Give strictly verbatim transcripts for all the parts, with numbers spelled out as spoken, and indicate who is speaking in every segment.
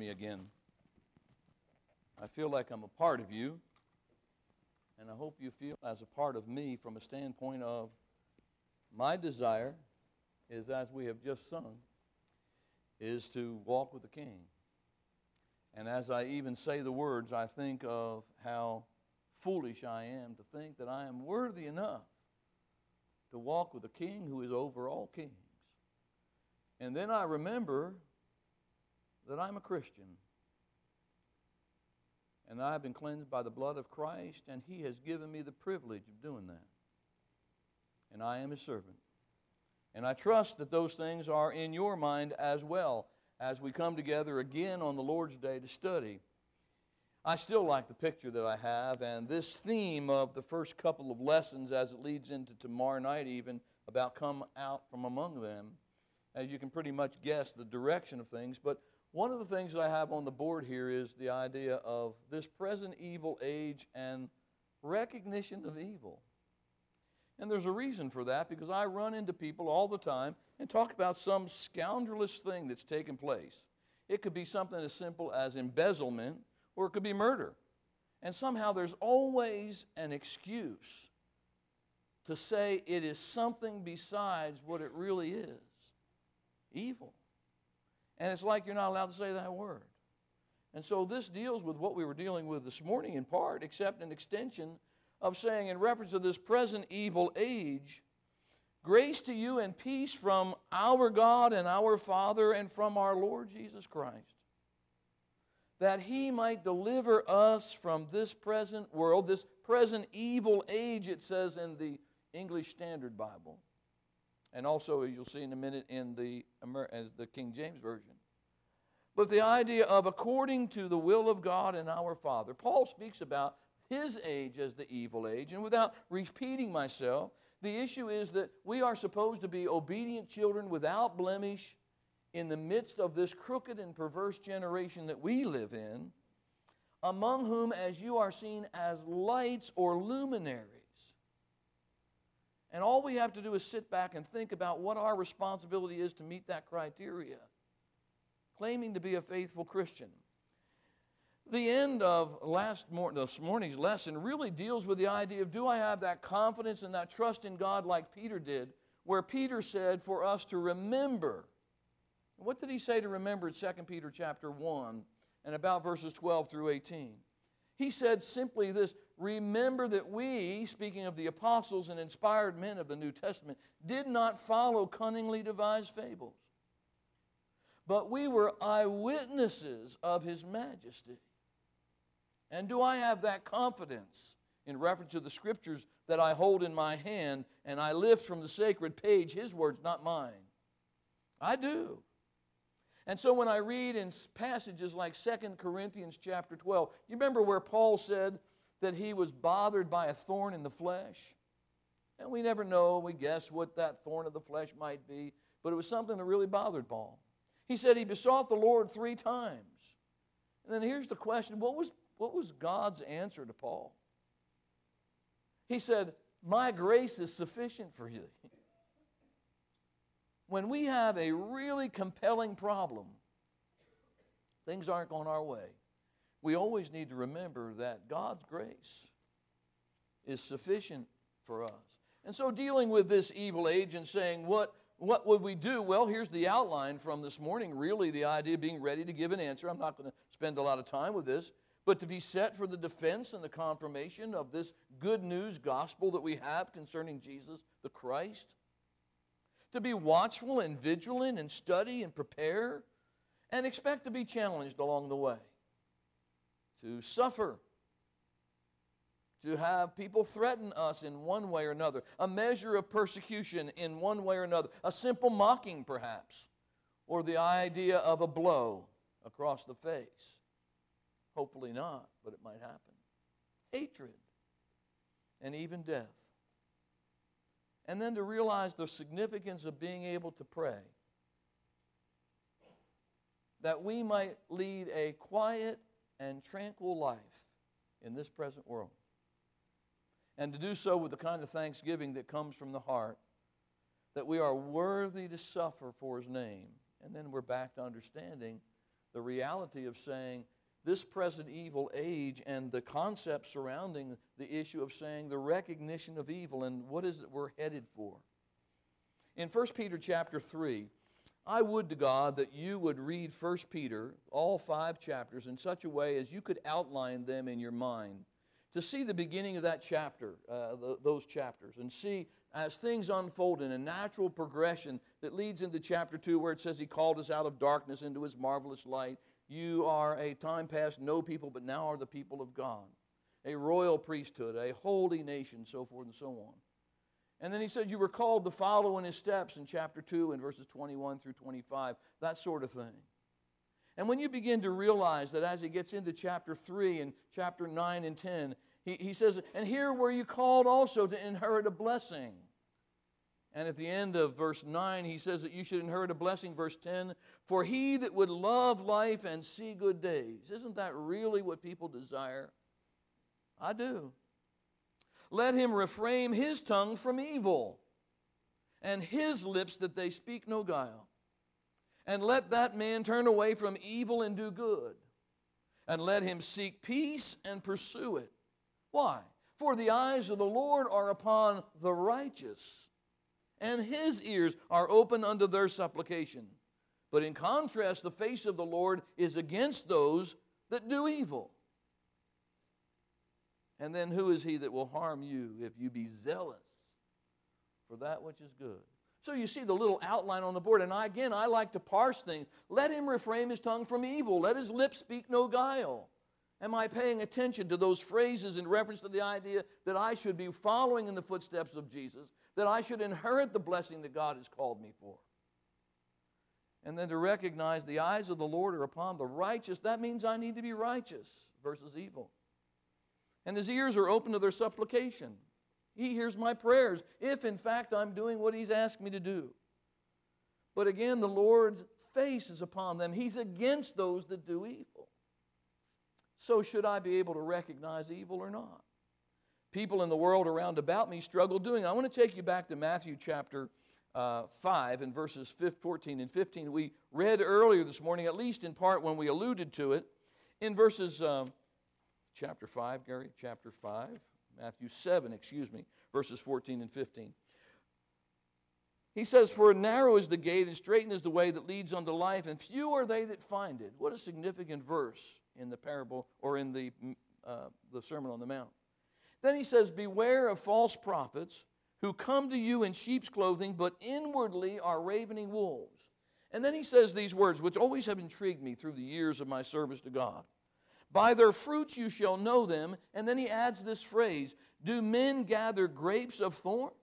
Speaker 1: me again. I feel like I'm a part of you, and I hope you feel as a part of me from a standpoint of my desire is, as we have just sung, is to walk with the King. And as I even say the words, I think of how foolish I am to think that I am worthy enough to walk with the King who is over all kings. And then I remember that I'm a Christian. And I have been cleansed by the blood of Christ, and He has given me the privilege of doing that. And I am His servant. And I trust that those things are in your mind as well as we come together again on the Lord's Day to study. I still like the picture that I have, and this theme of the first couple of lessons as it leads into tomorrow night even, about come out from among them, as you can pretty much guess the direction of things. But one of the things that I have on the board here is the idea of this present evil age and recognition of evil. And there's a reason for that, because I run into people all the time and talk about some scoundrelous thing that's taken place. It could be something as simple as embezzlement, or it could be murder. And somehow there's always an excuse to say it is something besides what it really is, evil. And it's like you're not allowed to say that word. And so this deals with what we were dealing with this morning in part, except an extension of saying, in reference to this present evil age, grace to you and peace from our God and our Father and from our Lord Jesus Christ, that He might deliver us from this present world, this present evil age, it says in the English Standard Bible, and also, as you'll see in a minute, in the, as the King James Version. But the idea of according to the will of God and our Father. Paul speaks about his age as the evil age, and without repeating myself, the issue is that we are supposed to be obedient children without blemish in the midst of this crooked and perverse generation that we live in, among whom as you are seen as lights or luminaries. And all we have to do is sit back and think about what our responsibility is to meet that criteria, claiming to be a faithful Christian. The end of last mor- this morning's lesson really deals with the idea of, do I have that confidence and that trust in God like Peter did, where Peter said for us to remember. What did he say to remember in Second Peter chapter one and about verses twelve through eighteen? He said simply this: remember that we, speaking of the apostles and inspired men of the New Testament, did not follow cunningly devised fables, but we were eyewitnesses of His majesty. And do I have that confidence in reference to the Scriptures that I hold in my hand and I lift from the sacred page His words, not mine? I do. And so when I read in passages like Second Corinthians chapter twelve, you remember where Paul said that he was bothered by a thorn in the flesh? And we never know, we guess what that thorn of the flesh might be, but it was something that really bothered Paul. He said he besought the Lord three times. And then here's the question, what was, what was God's answer to Paul? He said, my grace is sufficient for you. When we have a really compelling problem, things aren't going our way, we always need to remember that God's grace is sufficient for us. And so dealing with this evil age and saying, what, what would we do? Well, here's the outline from this morning, really the idea of being ready to give an answer. I'm not going to spend a lot of time with this, but to be set for the defense and the confirmation of this good news gospel that we have concerning Jesus the Christ. To be watchful and vigilant and study and prepare and expect to be challenged along the way. To suffer. To have people threaten us in one way or another. A measure of persecution in one way or another. A simple mocking perhaps. Or the idea of a blow across the face. Hopefully not, but it might happen. Hatred. And even death. And then to realize the significance of being able to pray. That we might lead a quiet and tranquil life in this present world. And to do so with the kind of thanksgiving that comes from the heart. That we are worthy to suffer for His name. And then we're back to understanding the reality of saying this present evil age and the concept surrounding the issue of saying the recognition of evil and what is it we're headed for. In First Peter chapter three, I would to God that you would read First Peter, all five chapters, in such a way as you could outline them in your mind, to see the beginning of that chapter, uh, th- those chapters, and see as things unfold in a natural progression that leads into chapter two, where it says He called us out of darkness into His marvelous light. You are a time past no people, but now are the people of God, a royal priesthood, a holy nation, so forth and so on. And then he said you were called to follow in His steps in chapter two and verses twenty-one through twenty-five, that sort of thing. And when you begin to realize that as he gets into chapter three and chapter nine and ten, he, he says, and here were you called also to inherit a blessing. And at the end of verse nine, he says that you should inherit a blessing. Verse ten, for he that would love life and see good days. Isn't that really what people desire? I do. Let him refrain his tongue from evil, and his lips that they speak no guile. And let that man turn away from evil and do good. And let him seek peace and pursue it. Why? For the eyes of the Lord are upon the righteous, and His ears are open unto their supplication. But in contrast, the face of the Lord is against those that do evil. And then who is he that will harm you if you be zealous for that which is good? So you see the little outline on the board. And I, again, I like to parse things. Let him refrain his tongue from evil. Let his lips speak no guile. Am I paying attention to those phrases in reference to the idea that I should be following in the footsteps of Jesus, that I should inherit the blessing that God has called me for? And then to recognize the eyes of the Lord are upon the righteous, that means I need to be righteous versus evil. And His ears are open to their supplication. He hears my prayers, if in fact I'm doing what He's asked me to do. But again, the Lord's face is upon them. He's against those that do evil. So should I be able to recognize evil or not? People in the world around about me struggle doing it. I want to take you back to Matthew chapter uh, five and verses fourteen and fifteen. We read earlier this morning, at least in part when we alluded to it, in verses... Uh, Chapter five, Gary, chapter five, Matthew seven, excuse me, verses fourteen and fifteen. He says, for narrow is the gate and straitened is the way that leads unto life, and few are they that find it. What a significant verse in the parable or in the, uh, the Sermon on the Mount. Then he says, beware of false prophets who come to you in sheep's clothing, but inwardly are ravening wolves. And then he says these words, which always have intrigued me through the years of my service to God. By their fruits you shall know them. And then he adds this phrase, do men gather grapes of thorns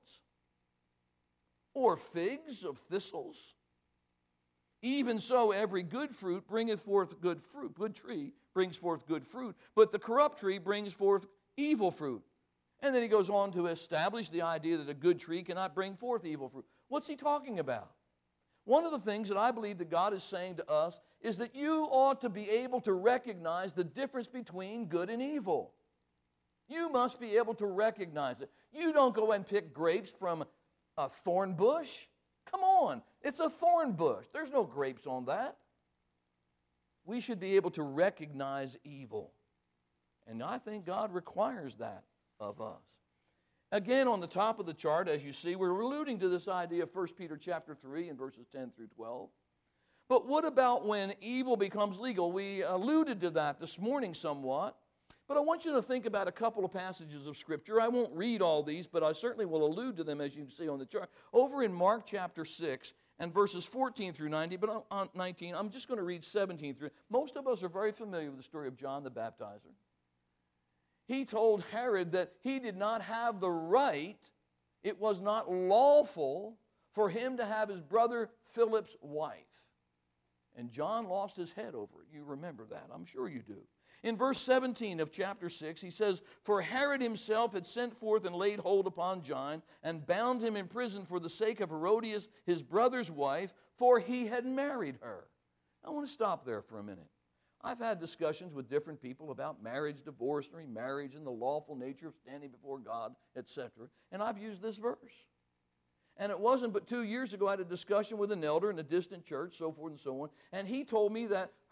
Speaker 1: or figs of thistles? Even so, every good fruit bringeth forth good fruit. Good tree brings forth good fruit, but the corrupt tree brings forth evil fruit. And then he goes on to establish the idea that a good tree cannot bring forth evil fruit. What's he talking about? One of the things that I believe that God is saying to us is that you ought to be able to recognize the difference between good and evil. You must be able to recognize it. You don't go and pick grapes from a thorn bush. Come on, it's a thorn bush. There's no grapes on that. We should be able to recognize evil. And I think God requires that of us. Again, on the top of the chart, as you see, we're alluding to this idea of First Peter chapter three and verses ten through twelve. But what about when evil becomes legal? We alluded to that this morning somewhat. But I want you to think about a couple of passages of Scripture. I won't read all these, but I certainly will allude to them as you can see on the chart. Over in Mark chapter six and verses fourteen through nineteen, I'm just going to read seventeen through. Most of us are very familiar with the story of John the Baptizer. He told Herod that he did not have the right, it was not lawful for him to have his brother Philip's wife. And John lost his head over it. You remember that, I'm sure you do. In verse seventeen of chapter six, he says, for Herod himself had sent forth and laid hold upon John and bound him in prison for the sake of Herodias, his brother's wife, for he had married her. I want to stop there for a minute. I've had discussions with different people about marriage, divorce, remarriage, and the lawful nature of standing before God, et cetera. And I've used this verse. And it wasn't but two years ago I had a discussion with an elder in a distant church, so forth and so on, and he told me that her,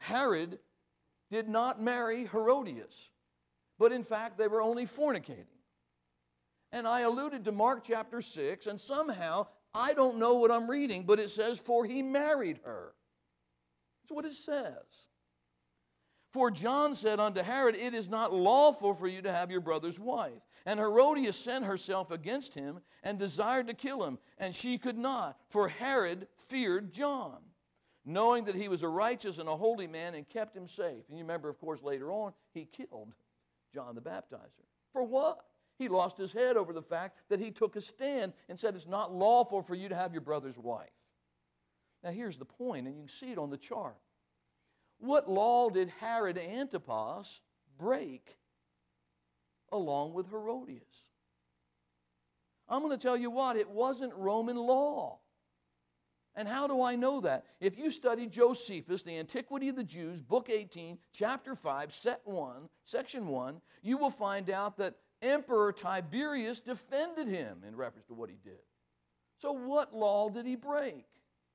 Speaker 1: Herod did not marry Herodias, but in fact they were only fornicating. And I alluded to Mark chapter six, and somehow, I don't know what I'm reading, but it says, for he married her. That's what it says. For John said unto Herod, it is not lawful for you to have your brother's wife. And Herodias sent herself against him and desired to kill him, and she could not, for Herod feared John, knowing that he was a righteous and a holy man, and kept him safe. And you remember, of course, later on, he killed John the Baptizer. For what? He lost his head over the fact that he took a stand and said it's not lawful for you to have your brother's wife. Now here's the point, and you can see it on the chart. What law did Herod Antipas break along with Herodias? I'm going to tell you what, it wasn't Roman law. And how do I know that? If you study Josephus, The Antiquity of the Jews, book eighteen, chapter five, set one, section one, you will find out that Emperor Tiberius defended him in reference to what he did. So what law did he break?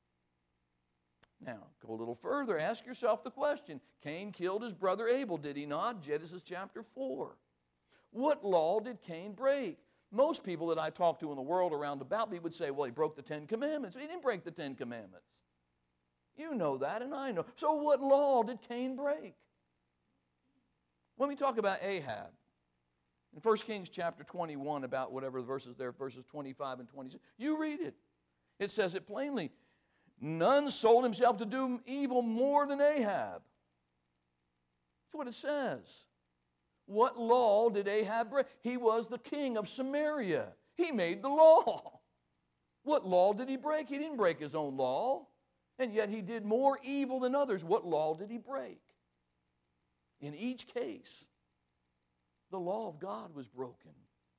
Speaker 1: Now, go a little further. Ask yourself the question. Cain killed his brother Abel, did he not? Genesis chapter four. What law did Cain break? Most people that I talk to in the world around about me would say, well, he broke the Ten Commandments. He didn't break the Ten Commandments. You know that, and I know. So what law did Cain break? When we talk about Ahab, in First Kings chapter twenty-one, about whatever the verses there, verses twenty-five and twenty-six, you read it. It says it plainly. None sold himself to do evil more than Ahab. That's what it says. What law did Ahab break? He was the king of Samaria. He made the law. What law did he break? He didn't break his own law. And yet he did more evil than others. What law did he break? In each case, the law of God was broken,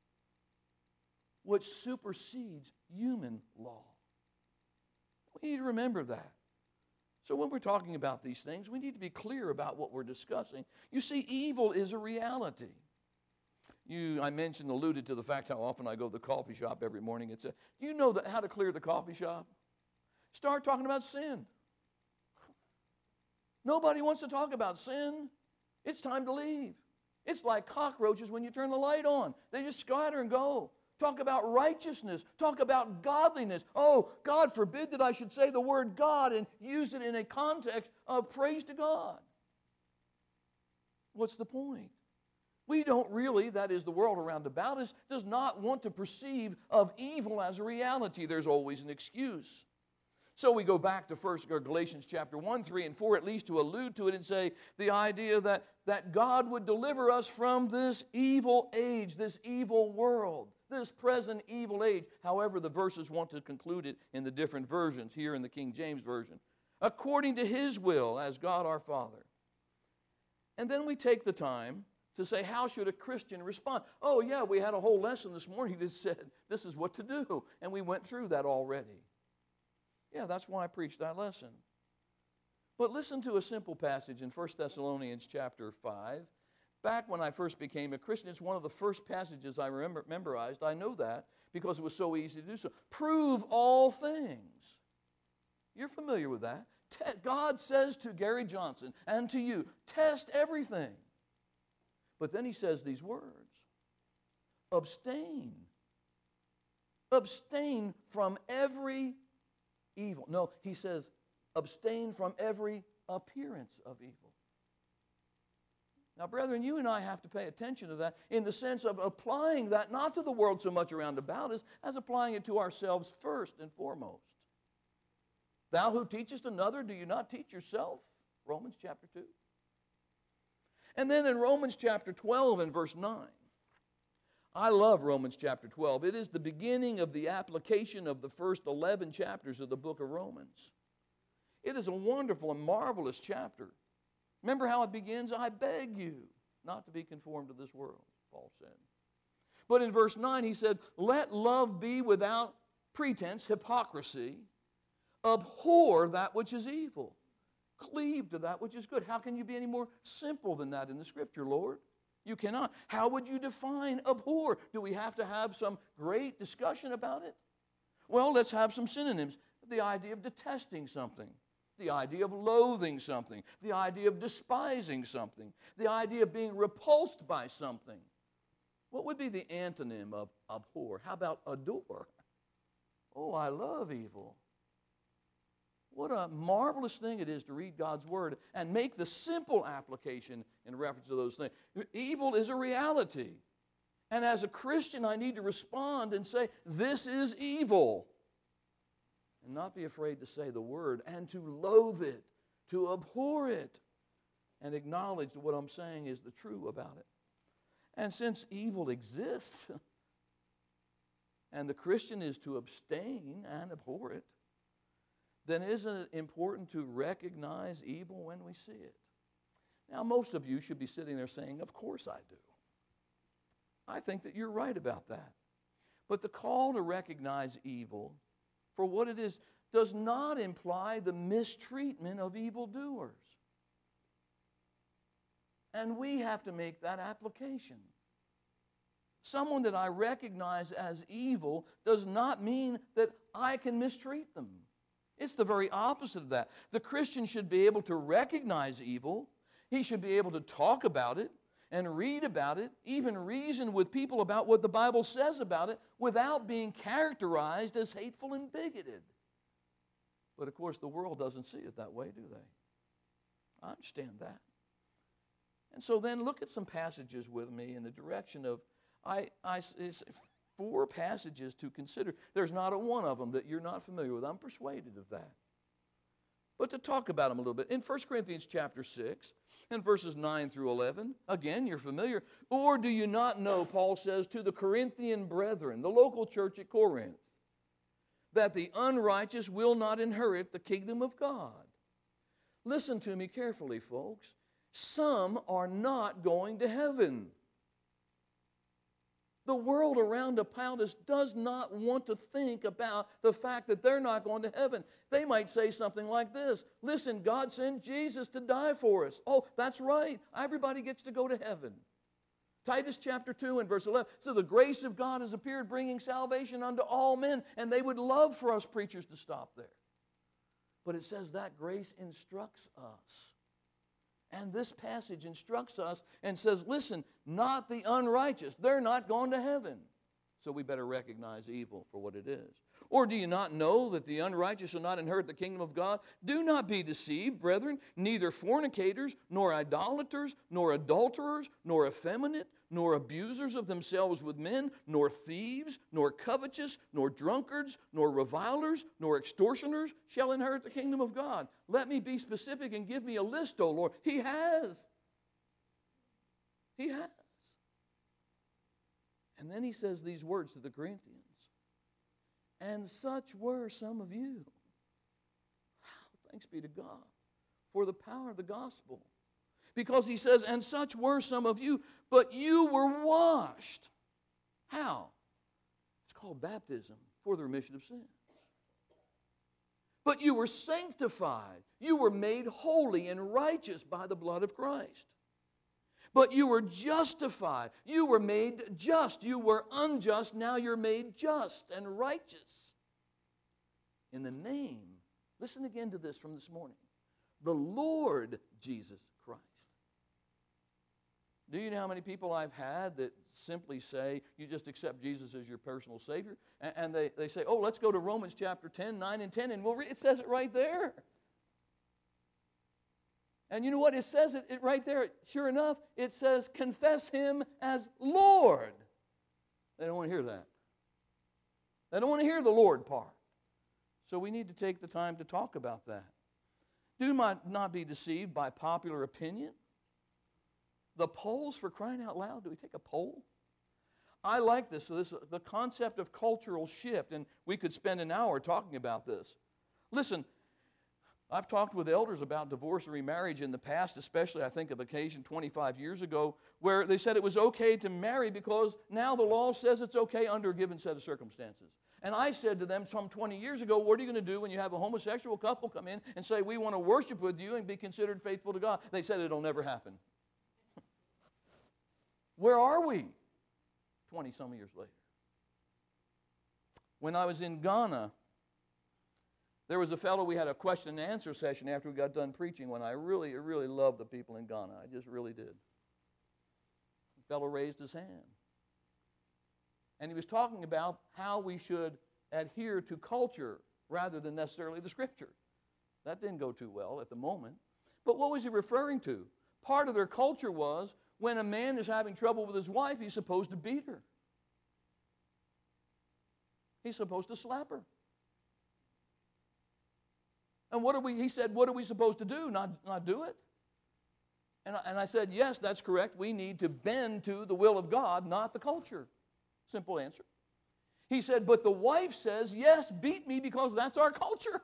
Speaker 1: which supersedes human law. We need to remember that. So when we're talking about these things, we need to be clear about what we're discussing. You see, evil is a reality. You, I mentioned, alluded to the fact how often I go to the coffee shop every morning. It's a, do you know that, how to clear the coffee shop? Start talking about sin. Nobody wants to talk about sin. It's time to leave. It's like cockroaches when you turn the light on. They just scatter and go. Talk about righteousness. Talk about godliness. Oh, God forbid that I should say the word God and use it in a context of praise to God. What's the point? We don't really, that is the world around about us, does not want to perceive of evil as a reality. There's always an excuse. So we go back to First or Galatians chapter one, three, and four, at least to allude to it and say the idea that, that God would deliver us from this evil age, this evil world, this present evil age. However, the verses want to conclude it in the different versions, here in the King James Version. According to His will, as God our Father. And then we take the time to say, how should a Christian respond? Oh, yeah, we had a whole lesson this morning that said this is what to do. And we went through that already. Yeah, that's why I preached that lesson. But listen to a simple passage in First Thessalonians chapter five. Back when I first became a Christian, it's one of the first passages I remember, memorized. I know that because it was so easy to do so. Prove all things. You're familiar with that. Te- God says to Gary Johnson and to you, test everything. But then he says these words. Abstain. Abstain from every evil. No, he says, abstain from every appearance of evil. Now, brethren, you and I have to pay attention to that in the sense of applying that not to the world so much around about us as applying it to ourselves first and foremost. Thou who teachest another, do you not teach yourself? Romans chapter two. And then in Romans chapter twelve and verse nine, I love Romans chapter twelve. It is the beginning of the application of the first eleven chapters of the book of Romans. It is a wonderful and marvelous chapter. Remember how it begins? I beg you not to be conformed to this world, Paul said. But in verse nine he said, let love be without pretense, hypocrisy. Abhor that which is evil. Cleave to that which is good. How can you be any more simple than that in the Scripture, Lord? You cannot. How would you define abhor? Do we have to have some great discussion about it? Well, let's have some synonyms. The idea of detesting something. the idea of loathing something, the idea of despising something, the idea of being repulsed by something. What would be the antonym of abhor? How about adore? Oh, I love evil. What a marvelous thing it is to read God's Word and make the simple application in reference to those things. Evil is a reality. And as a Christian, I need to respond and say, this is evil. And not be afraid to say the word and to loathe it, to abhor it, and acknowledge that what I'm saying is the true about it. And since evil exists, and the Christian is to abstain and abhor it, then isn't it important to recognize evil when we see it? Now, most of you should be sitting there saying, of course I do. I think that you're right about that. But the call to recognize evil for what it is does not imply the mistreatment of evildoers. And we have to make that application. Someone that I recognize as evil does not mean that I can mistreat them. It's the very opposite of that. The Christian should be able to recognize evil. He should be able to talk about it and read about it, even reason with people about what the Bible says about it without being characterized as hateful and bigoted. But of course, the world doesn't see it that way, do they? I understand that. And so then look at some passages with me in the direction of, I, I, it's four passages to consider. There's not a one of them that you're not familiar with. I'm persuaded of that. But to talk about them a little bit, in First Corinthians chapter six, and verses nine through eleven, again, you're familiar. Or do you not know, Paul says, to the Corinthian brethren, the local church at Corinth, that the unrighteous will not inherit the kingdom of God? Listen to me carefully, folks. Some are not going to heaven. The world around about us does not want to think about the fact that they're not going to heaven. They might say something like this: listen, God sent Jesus to die for us. Oh, that's right. Everybody gets to go to heaven. Titus chapter two and verse eleven. So the grace of God has appeared, bringing salvation unto all men. And they would love for us preachers to stop there. But it says that grace instructs us. And this passage instructs us and says, listen, not the unrighteous. They're not going to heaven. So we better recognize evil for what it is. Or do you not know that the unrighteous shall not inherit the kingdom of God? Do not be deceived, brethren. Neither fornicators, nor idolaters, nor adulterers, nor effeminate, nor abusers of themselves with men, nor thieves, nor covetous, nor drunkards, nor revilers, nor extortioners shall inherit the kingdom of God. Let me be specific and give me a list, O Lord. He has. He has. And then he says these words to the Corinthians. And such were some of you. Wow, thanks be to God for the power of the gospel. Because he says, and such were some of you, but you were washed. How? It's called baptism for the remission of sins. But you were sanctified. You were made holy and righteous by the blood of Christ. But you were justified. You were made just. You were unjust. Now you're made just and righteous. In the name, listen again to this from this morning, the Lord Jesus Christ. Do you know how many people I've had that simply say, you just accept Jesus as your personal Savior? And, and they, they say, oh, let's go to Romans chapter ten, nine and ten, and we'll read. It says it right there. And you know what? It says it, it right there. Sure enough, it says, confess Him as Lord. They don't want to hear that. They don't want to hear the Lord part. So we need to take the time to talk about that. Do not, not be deceived by popular opinion. The polls, for crying out loud. Do we take a poll? I like this. So this the concept of cultural shift, and we could spend an hour talking about this. Listen, I've talked with elders about divorce and remarriage in the past, especially I think of occasion twenty-five years ago, where they said it was okay to marry because now the law says it's okay under a given set of circumstances. And I said to them some twenty years ago, what are you going to do when you have a homosexual couple come in and say, we want to worship with you and be considered faithful to God? They said it'll never happen. Where are we? twenty-some years later. When I was in Ghana, There was a fellow, we had a question and answer session after we got done preaching when I really, really loved the people in Ghana. I just really did. The fellow raised his hand. And he was talking about how we should adhere to culture rather than necessarily the Scripture. That didn't go too well at the moment. But what was he referring to? Part of their culture was when a man is having trouble with his wife, he's supposed to beat her. He's supposed to slap her. And what are we, he said, what are we supposed to do? Not, not do it? And I, and I said, yes, that's correct. We need to bend to the will of God, not the culture. Simple answer. He said, but the wife says, yes, beat me because that's our culture.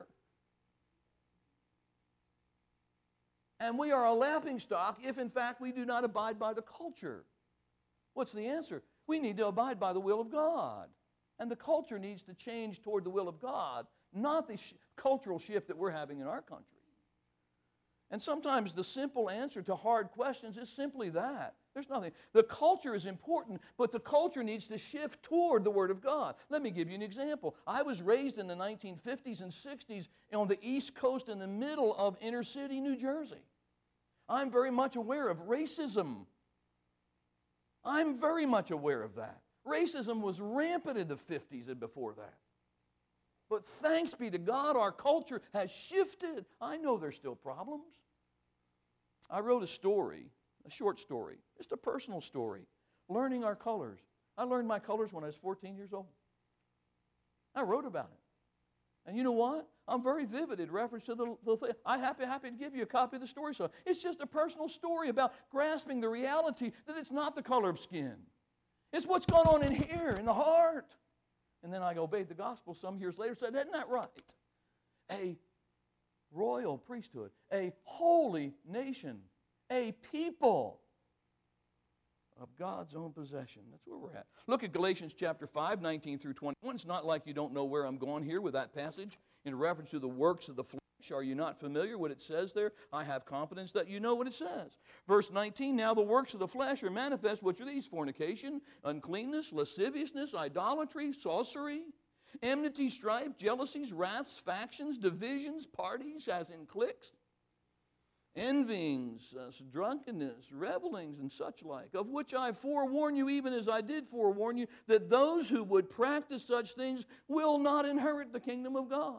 Speaker 1: And we are a laughingstock if, in fact, we do not abide by the culture. What's the answer? We need to abide by the will of God. And the culture needs to change toward the will of God, not the sh- cultural shift that we're having in our country. And sometimes the simple answer to hard questions is simply that. There's nothing. The culture is important, but the culture needs to shift toward the Word of God. Let me give you an example. I was raised in the nineteen fifties and sixties on the East Coast in the middle of inner city New Jersey. I'm very much aware of racism. I'm very much aware of that. Racism was rampant in the fifties and before that. But thanks be to God, our culture has shifted. I know there's still problems. I wrote a story, a short story, just a personal story, learning our colors. I learned my colors when I was fourteen years old. I wrote about it. And you know what? I'm very vivid in reference to the, the thing. I'm happy, happy to give you a copy of the story. So it's just a personal story about grasping the reality that it's not the color of skin. It's what's going on in here, in the heart. And then I obeyed the gospel some years later, said, isn't that right? A royal priesthood, a holy nation, a people of God's own possession. That's where we're at. Look at Galatians chapter five, nineteen through twenty-one. It's not like you don't know where I'm going here with that passage in reference to the works of the flesh. Are you not familiar what it says there? I have confidence that you know what it says. Verse nineteen, now the works of the flesh are manifest, which are these: fornication, uncleanness, lasciviousness, idolatry, sorcery, enmity, strife, jealousies, wraths, factions, divisions, parties, as in cliques, envyings, uh, drunkenness, revelings, and such like, of which I forewarn you, even as I did forewarn you, that those who would practice such things will not inherit the kingdom of God.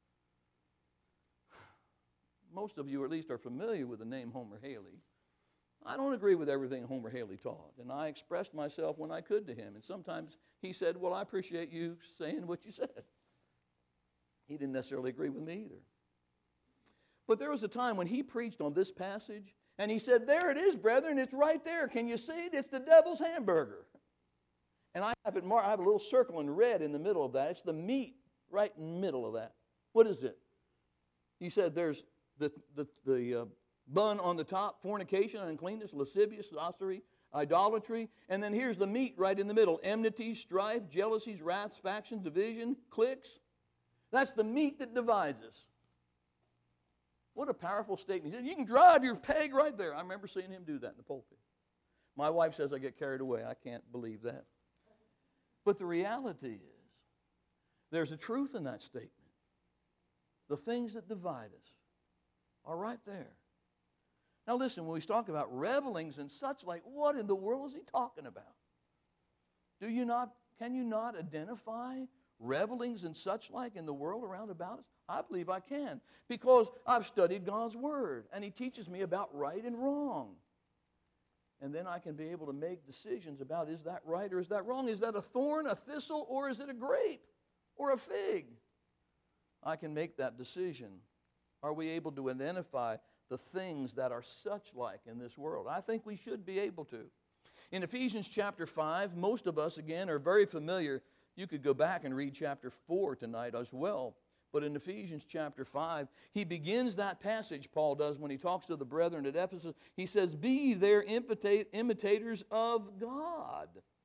Speaker 1: Most of you at least are familiar with the name Homer Haley. I don't agree with everything Homer Haley taught, and I expressed myself when I could to him, and sometimes he said, well, I appreciate you saying what you said. He didn't necessarily agree with me either. But there was a time when he preached on this passage, and he said, there it is, brethren, it's right there. Can you see it? It's the devil's hamburger. And I have it marked, I have a little circle in red in the middle of that. It's the meat right in the middle of that. What is it? He said there's the, the, the uh, bun on the top, fornication, uncleanness, lascivious, sorcery, idolatry. And then here's the meat right in the middle: enmity, strife, jealousies, wraths, factions, division, cliques. That's the meat that divides us. What a powerful statement. He said, you can drive your peg right there. I remember seeing him do that in the pulpit. My wife says I get carried away. I can't believe that. But the reality is, there's a truth in that statement. The things that divide us are right there. Now listen, when we talk about revelings and such like, what in the world is he talking about? Do you not, can you not identify revelings and such like in the world around about us? I believe I can, because I've studied God's Word, and He teaches me about right and wrong. And then I can be able to make decisions about, is that right or is that wrong? Is that a thorn, a thistle, or is it a grape or a fig? I can make that decision. Are we able to identify the things that are such like in this world? I think we should be able to. In Ephesians chapter five, most of us, again, are very familiar. You could go back and read chapter four tonight as well. But in Ephesians chapter five, he begins that passage, Paul does, when he talks to the brethren at Ephesus. He says, be ye there imitators of God.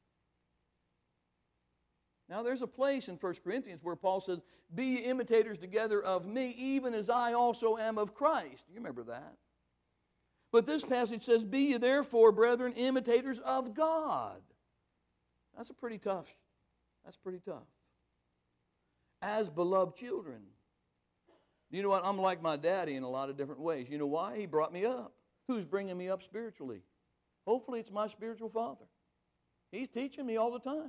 Speaker 1: Now there's a place in First Corinthians where Paul says, be ye imitators together of me, even as I also am of Christ. You remember that. But this passage says, be ye therefore, brethren, imitators of God. That's a pretty tough, that's pretty tough. As beloved children. You know what? I'm like my daddy in a lot of different ways. You know why? He brought me up. Who's bringing me up spiritually? Hopefully it's my spiritual father. He's teaching me all the time.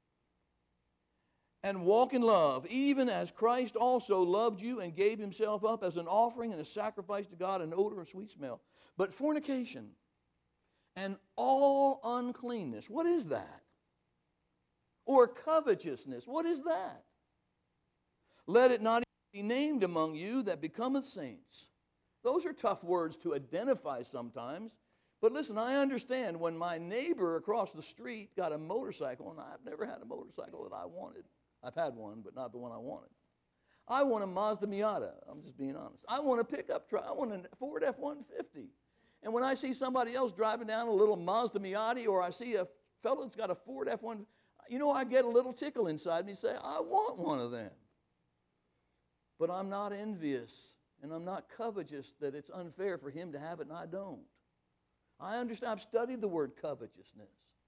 Speaker 1: And walk in love, even as Christ also loved you and gave himself up as an offering and a sacrifice to God, an odor of sweet smell. But fornication and all uncleanness, what is that? Or covetousness, what is that? Let it not be named among you that becometh saints. Those are tough words to identify sometimes. But listen, I understand when my neighbor across the street got a motorcycle, and I've never had a motorcycle that I wanted. I've had one, but not the one I wanted. I want a Mazda Miata. I'm just being honest. I want a pickup truck. I want a Ford F one fifty. And when I see somebody else driving down a little Mazda Miata, or I see a fellow that's got a Ford F one, you know, I get a little tickle inside me and say, I want one of them. But I'm not envious, and I'm not covetous that it's unfair for him to have it and I don't. I understand. I've studied the word covetousness.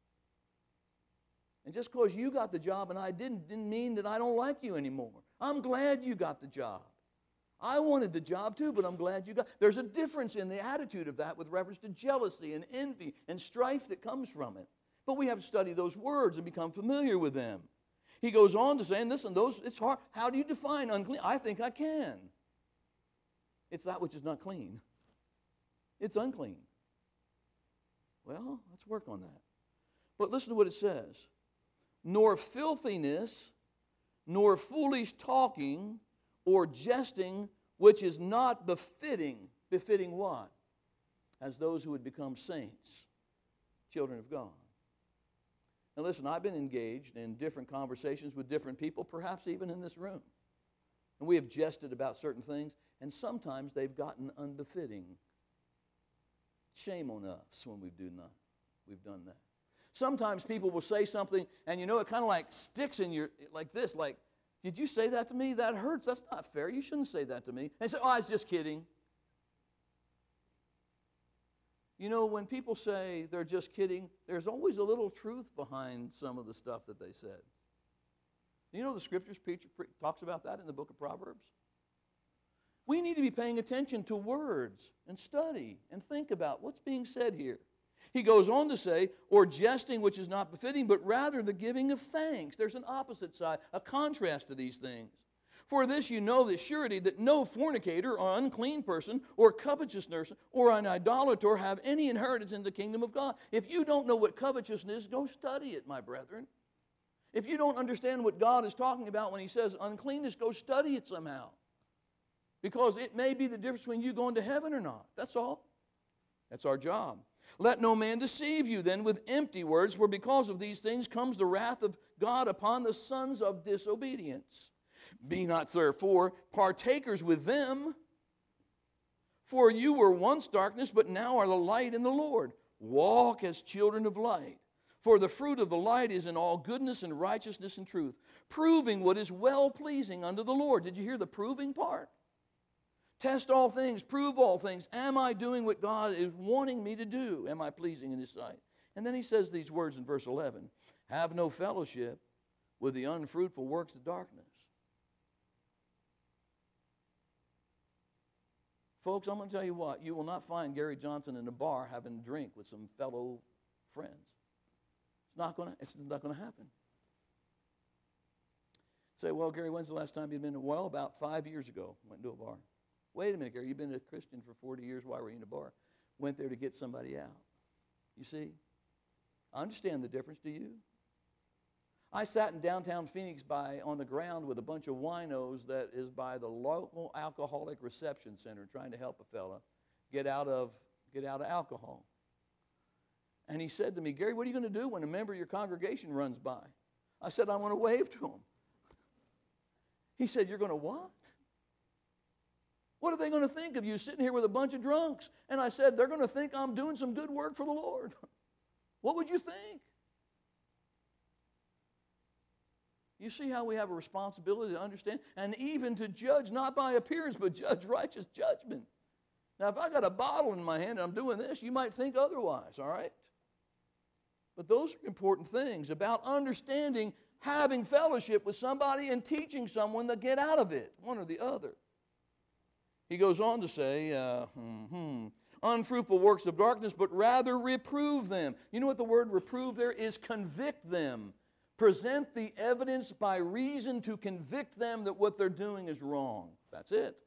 Speaker 1: And just because you got the job and I didn't, didn't mean that I don't like you anymore. I'm glad you got the job. I wanted the job too, but I'm glad you got. There's a difference in the attitude of that with reference to jealousy and envy and strife that comes from it. But we have to study those words and become familiar with them. He goes on to say, and listen, those, it's hard. How do you define unclean? I think I can. It's that which is not clean. It's unclean. Well, let's work on that. But listen to what it says. Nor filthiness, nor foolish talking, or jesting, which is not befitting. Befitting what? As those who would become saints, children of God. Now listen, I've been engaged in different conversations with different people, perhaps even in this room. And we have jested about certain things, and sometimes they've gotten unbefitting. Shame on us when we do not. We've done that. Sometimes people will say something, and you know, it kind of like sticks in your, like this, like, did you say that to me? That hurts. That's not fair. You shouldn't say that to me. They say, oh, I was just kidding. You know, when people say they're just kidding, there's always a little truth behind some of the stuff that they said. You know, the Scriptures preach, pre- talks about that in the book of Proverbs. We need to be paying attention to words and study and think about what's being said here. He goes on to say, or jesting which is not befitting, but rather the giving of thanks. There's an opposite side, a contrast to these things. For this you know that surety that no fornicator or unclean person or covetous person or an idolater have any inheritance in the kingdom of God. If you don't know what covetousness is, go study it, my brethren. If you don't understand what God is talking about when he says uncleanness, go study it somehow. Because it may be the difference between you going to heaven or not. That's all. That's our job. Let no man deceive you then with empty words, for because of these things comes the wrath of God upon the sons of disobedience. Be not therefore partakers with them, for you were once darkness, but now are the light in the Lord. Walk as children of light. For the fruit of the light is in all goodness and righteousness and truth, proving what is well-pleasing unto the Lord. Did you hear the proving part? Test all things, prove all things. Am I doing what God is wanting me to do? Am I pleasing in his sight? And then he says these words in verse eleven. Have no fellowship with the unfruitful works of darkness. Folks, I'm going to tell you what. You will not find Gary Johnson in a bar having a drink with some fellow friends. It's not going to, it's not going to happen. Say, well, Gary, when's the last time you've been? Well, about five years ago, went to a bar. Wait a minute, Gary, you've been a Christian for forty years. Why were you in a bar? Went there to get somebody out. You see? I understand the difference. Do you? I sat in downtown Phoenix by on the ground with a bunch of winos that is by the local alcoholic reception center trying to help a fella get out of, get out of alcohol. And he said to me, Gary, what are you going to do when a member of your congregation runs by? I said, I want to wave to him. He said, you're going to what? What are they going to think of you sitting here with a bunch of drunks? And I said, they're going to think I'm doing some good work for the Lord. What would you think? You see how we have a responsibility to understand and even to judge not by appearance, but judge righteous judgment. Now, if I got a bottle in my hand and I'm doing this, you might think otherwise, all right? But those are important things about understanding having fellowship with somebody and teaching someone to get out of it, one or the other. He goes on to say, uh, hmm, hmm, unfruitful works of darkness, but rather reprove them. You know what the word reprove there is? Convict them. Present the evidence by reason to convict them that what they're doing is wrong. That's it.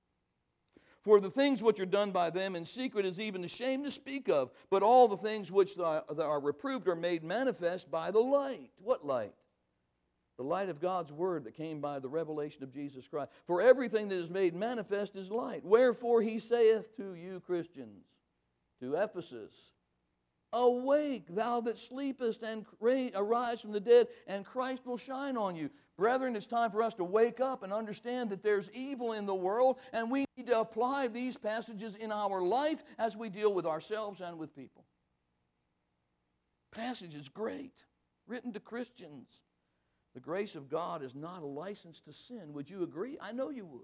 Speaker 1: For the things which are done by them in secret is even a shame to speak of, but all the things which are, that are reproved are made manifest by the light. What light? The light of God's word that came by the revelation of Jesus Christ. For everything that is made manifest is light. Wherefore he saith to you Christians, to Ephesus, awake, thou that sleepest, and arise from the dead, and Christ will shine on you. Brethren, it's time for us to wake up and understand that there's evil in the world, and we need to apply these passages in our life as we deal with ourselves and with people. Passage is great, written to Christians. The grace of God is not a license to sin. Would you agree? I know you would.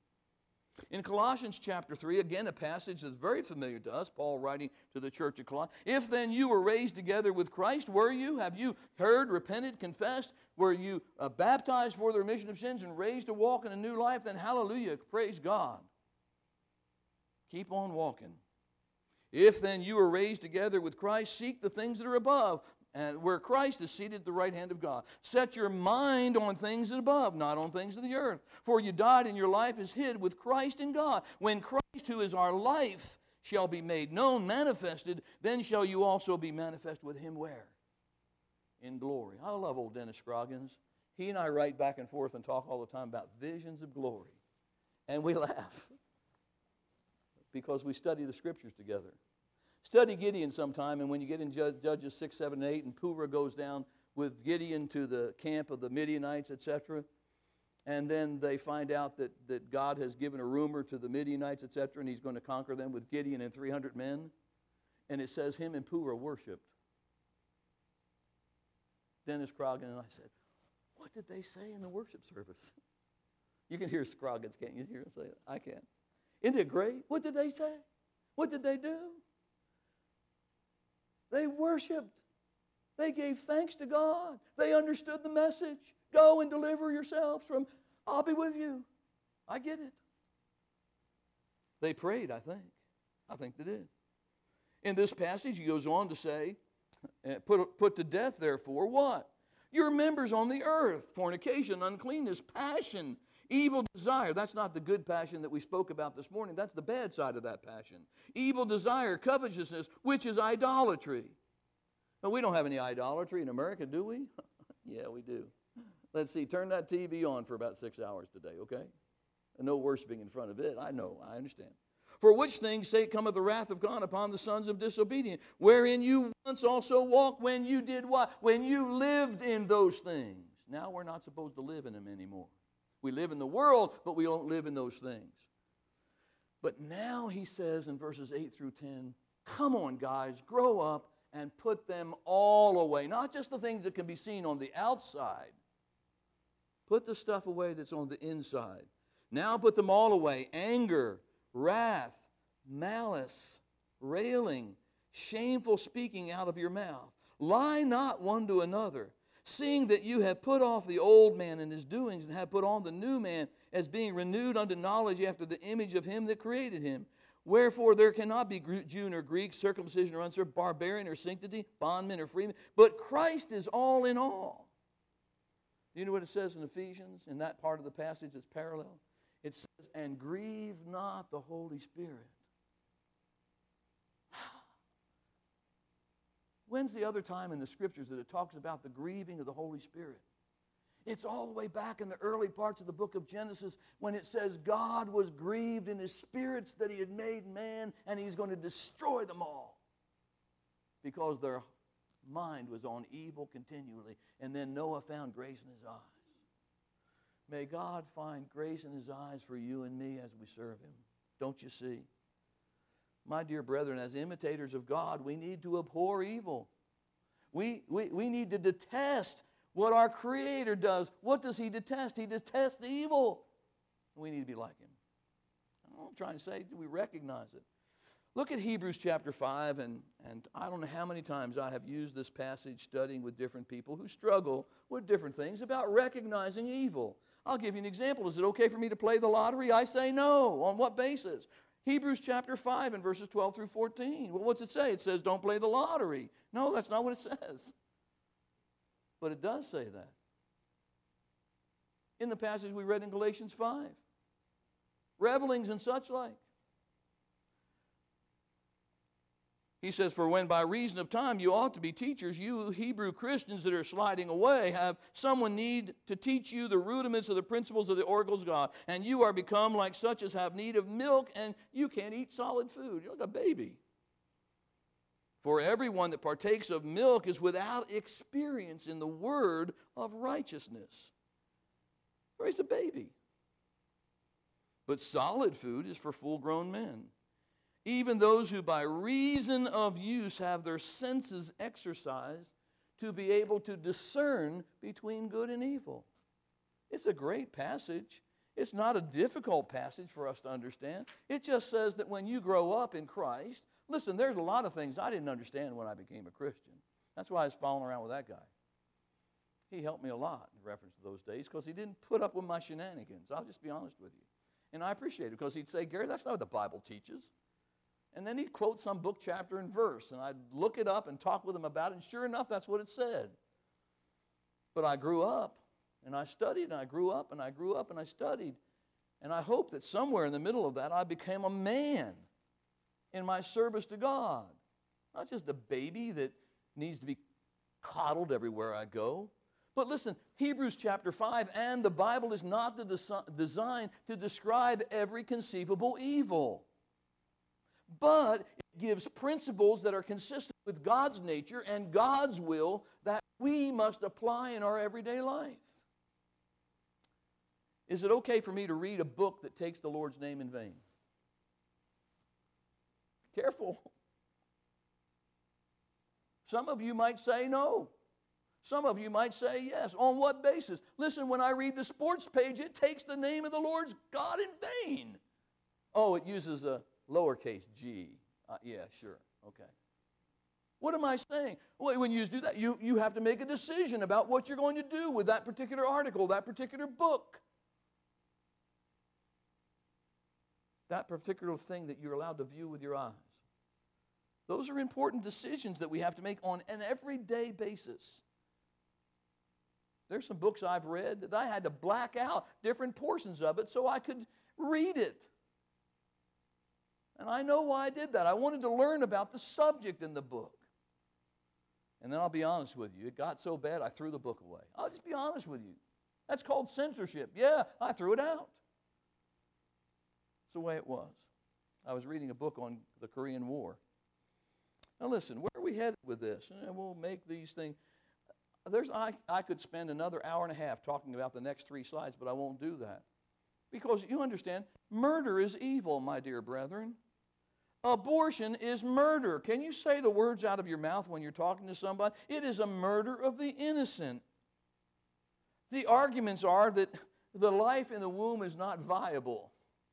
Speaker 1: In Colossians chapter three, again a passage that's very familiar to us, Paul writing to the church of Colossae. If then you were raised together with Christ, were you? Have you heard, repented, confessed? Were you uh, baptized for the remission of sins and raised to walk in a new life? Then hallelujah, praise God. Keep on walking. If then you were raised together with Christ, seek the things that are above, and where Christ is seated at the right hand of God. Set your mind on things that are above, not on things of the earth. For you died, and your life is hid with Christ in God. When Christ, who is our life, shall be made known, manifested, then shall you also be manifest with him where? In glory. I love old Dennis Scroggins. He and I write back and forth and talk all the time about visions of glory. And we laugh because we study the scriptures together. Study Gideon sometime, and when you get in Judges six, seven, and eight, and Purah goes down with Gideon to the camp of the Midianites, et cetera, and then they find out that, that God has given a rumor to the Midianites, et cetera, and he's going to conquer them with Gideon and three hundred men, and it says him and Purah worshipped. Dennis Scroggins and I said, what did they say in the worship service? You can hear Scroggins, can't you hear him say it? I can. Isn't it great? What did they say? What did they do? They worshiped. They gave thanks to God. They understood the message. Go and deliver yourselves from, I'll be with you. I get it. They prayed, I think. I think they did. In this passage, he goes on to say, put, put to death, therefore, what? Your members on the earth, fornication, uncleanness, passion, evil desire. That's not the good passion that we spoke about this morning. That's the bad side of that passion. Evil desire, covetousness, which is idolatry. But we don't have any idolatry in America, do we? Yeah, we do. Let's see, turn that T V on for about six hours today, okay? And no worshiping in front of it. I know, I understand. For which things sake cometh the wrath of God upon the sons of disobedience, wherein you once also walked when you did what? When you lived in those things. Now we're not supposed to live in them anymore. We live in the world, but we don't live in those things. But now he says in verses eight through ten, come on, guys, grow up and put them all away. Not just the things that can be seen on the outside. Put the stuff away that's on the inside. Now put them all away. Anger, wrath, malice, railing, shameful speaking out of your mouth. Lie not one to another, seeing that you have put off the old man and his doings, and have put on the new man as being renewed unto knowledge after the image of him that created him. Wherefore there cannot be Jew nor Greek, circumcision or uncircumcision, barbarian or sanctity, bondman or freeman, but Christ is all in all. Do you know what it says in Ephesians, in that part of the passage that's parallel? It says, and grieve not the Holy Spirit. When's the other time in the Scriptures that it talks about the grieving of the Holy Spirit? It's all the way back in the early parts of the book of Genesis when it says God was grieved in his spirits that he had made man and he's going to destroy them all because their mind was on evil continually. And then Noah found grace in his eyes. May God find grace in his eyes for you and me as we serve him. Don't you see? My dear brethren, as imitators of God, we need to abhor evil. We, we, we need to detest what our Creator does. What does he detest? He detests the evil. We need to be like him. I'm trying to say, do we recognize it? Look at Hebrews chapter five, and, and I don't know how many times I have used this passage studying with different people who struggle with different things about recognizing evil. I'll give you an example. Is it okay for me to play the lottery? I say no. On what basis? Hebrews chapter five and verses twelve through fourteen. Well, what's it say? It says don't play the lottery. No, that's not what it says. But it does say that. In the passage we read in Galatians five. Revelings and such like. He says, for when by reason of time you ought to be teachers, you Hebrew Christians that are sliding away have someone need to teach you the rudiments of the principles of the oracles of God. And you are become like such as have need of milk, and you can't eat solid food. You're like a baby. For everyone that partakes of milk is without experience in the word of righteousness. For he's a baby. But solid food is for full-grown men. Even those who by reason of use have their senses exercised to be able to discern between good and evil. It's a great passage. It's not a difficult passage for us to understand. It just says that when you grow up in Christ, listen, there's a lot of things I didn't understand when I became a Christian. That's why I was following around with that guy. He helped me a lot in reference to those days because he didn't put up with my shenanigans. I'll just be honest with you. And I appreciate it because he'd say, Gary, that's not what the Bible teaches. And then he'd quote some book, chapter, and verse, and I'd look it up and talk with him about it, and sure enough, that's what it said. But I grew up, and I studied, and I grew up, and I grew up, and I studied. And I hope that somewhere in the middle of that, I became a man in my service to God. Not just a baby that needs to be coddled everywhere I go. But listen, Hebrews chapter five, and the Bible is not the desi- designed to describe every conceivable evil. But it gives principles that are consistent with God's nature and God's will that we must apply in our everyday life. Is it okay for me to read a book that takes the Lord's name in vain? Careful. Some of you might say no. Some of you might say yes. On what basis? Listen, when I read the sports page, it takes the name of the Lord's God in vain. Oh, it uses a lowercase g. Uh, yeah, sure. Okay. What am I saying? Well, when you do that, you, you have to make a decision about what you're going to do with that particular article, that particular book, that particular thing that you're allowed to view with your eyes. Those are important decisions that we have to make on an everyday basis. There's some books I've read that I had to black out different portions of it so I could read it. And I know why I did that. I wanted to learn about the subject in the book. And then I'll be honest with you. It got so bad, I threw the book away. I'll just be honest with you. That's called censorship. Yeah, I threw it out. It's the way it was. I was reading a book on the Korean War. Now listen, where are we headed with this? And we'll make these things. There's, I, I could spend another hour and a half talking about the next three slides, but I won't do that. Because you understand, murder is evil, my dear brethren. Abortion is murder. Can you say the words out of your mouth when you're talking to somebody? It is a murder of the innocent. The arguments are that the life in the womb is not viable.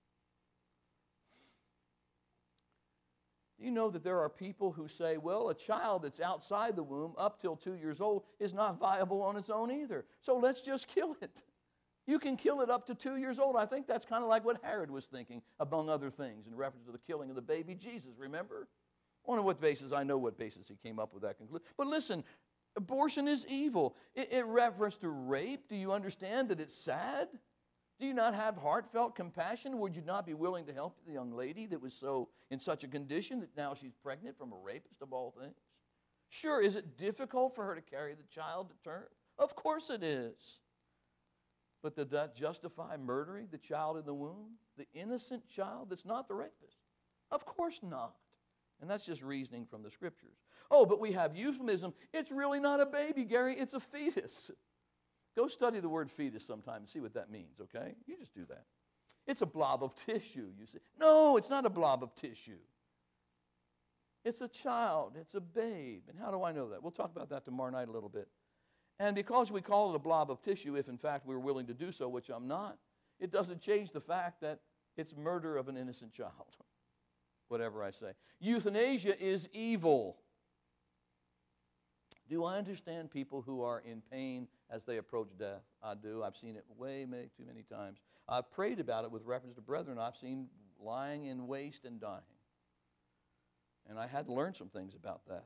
Speaker 1: Do you know that there are people who say, well, a child that's outside the womb up till two years old is not viable on its own either. So let's just kill it. You can kill it up to two years old. I think that's kind of like what Herod was thinking, among other things, in reference to the killing of the baby Jesus, remember? On what basis? I know what basis he came up with that conclusion. But listen, abortion is evil. In reference to rape, do you understand that it's sad? Do you not have heartfelt compassion? Would you not be willing to help the young lady that was so in such a condition that now she's pregnant from a rapist of all things? Sure, is it difficult for her to carry the child to term? Of course it is. But does that justify murdering the child in the womb? The innocent child that's not the rapist? Of course not. And that's just reasoning from the Scriptures. Oh, but we have euphemism. It's really not a baby, Gary. It's a fetus. Go study the word fetus sometime and see what that means, okay? You just do that. It's a blob of tissue, you say. No, it's not a blob of tissue. It's a child. It's a babe. And how do I know that? We'll talk about that tomorrow night a little bit. And because we call it a blob of tissue, if in fact we were willing to do so, which I'm not, it doesn't change the fact that it's murder of an innocent child. Whatever I say. Euthanasia is evil. Do I understand people who are in pain as they approach death? I do. I've seen it way many, too many times. I've prayed about it with reference to brethren I've seen lying in waste and dying. And I had to learn some things about that.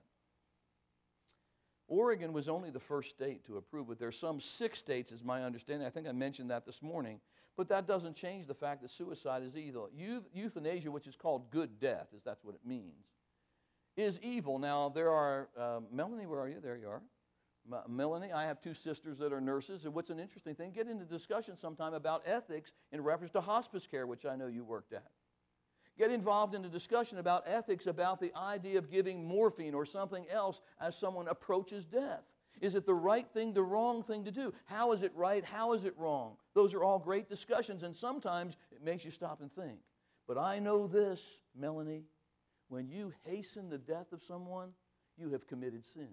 Speaker 1: Oregon was only the first state to approve it. There's some six states, is my understanding. I think I mentioned that this morning. But that doesn't change the fact that suicide is evil. Euthanasia, which is called good death, is that's what it means, is evil. Now, there are, uh, Melanie, where are you? There you are. M- Melanie, I have two sisters that are nurses. And what's an interesting thing, get into discussion sometime about ethics in reference to hospice care, which I know you worked at. Get involved in a discussion about ethics, about the idea of giving morphine or something else as someone approaches death. Is it the right thing, the wrong thing to do? How is it right? How is it wrong? Those are all great discussions, and sometimes it makes you stop and think. But I know this, Melanie, when you hasten the death of someone, you have committed sin.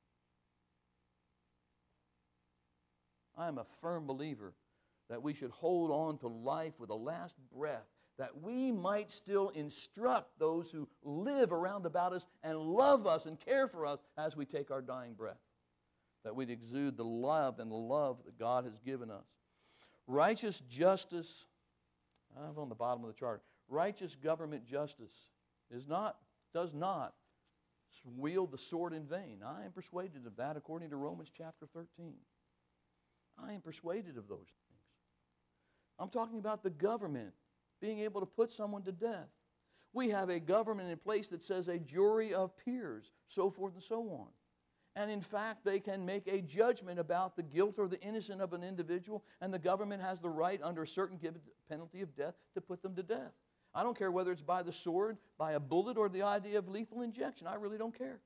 Speaker 1: I am a firm believer that we should hold on to life with the last breath, that we might still instruct those who live around about us and love us and care for us as we take our dying breath, that we'd exude the love and the love that God has given us. Righteous justice, I'm on the bottom of the chart, righteous government justice is not, does not wield the sword in vain. I am persuaded of that according to Romans chapter thirteen. I am persuaded of those things. I'm talking about the government being able to put someone to death. We have a government in place that says a jury of peers, so forth and so on. And in fact, they can make a judgment about the guilt or the innocence of an individual, and the government has the right, under a certain given penalty of death, to put them to death. I don't care whether it's by the sword, by a bullet, or the idea of lethal injection. I really don't care.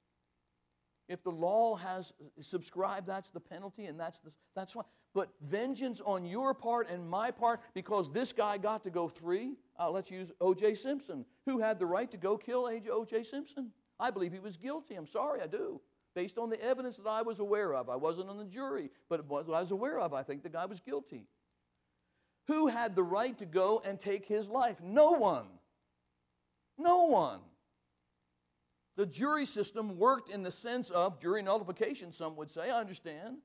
Speaker 1: If the law has subscribed, that's the penalty, and that's the, that's fine. But vengeance on your part and my part, because this guy got to go free, uh, let's use O J Simpson. Who had the right to go kill O J Simpson? I believe he was guilty. I'm sorry, I do. Based on the evidence that I was aware of. I wasn't on the jury, but what I was aware of, I think the guy was guilty. Who had the right to go and take his life? No one. No one. The jury system worked in the sense of jury nullification, some would say, I understand.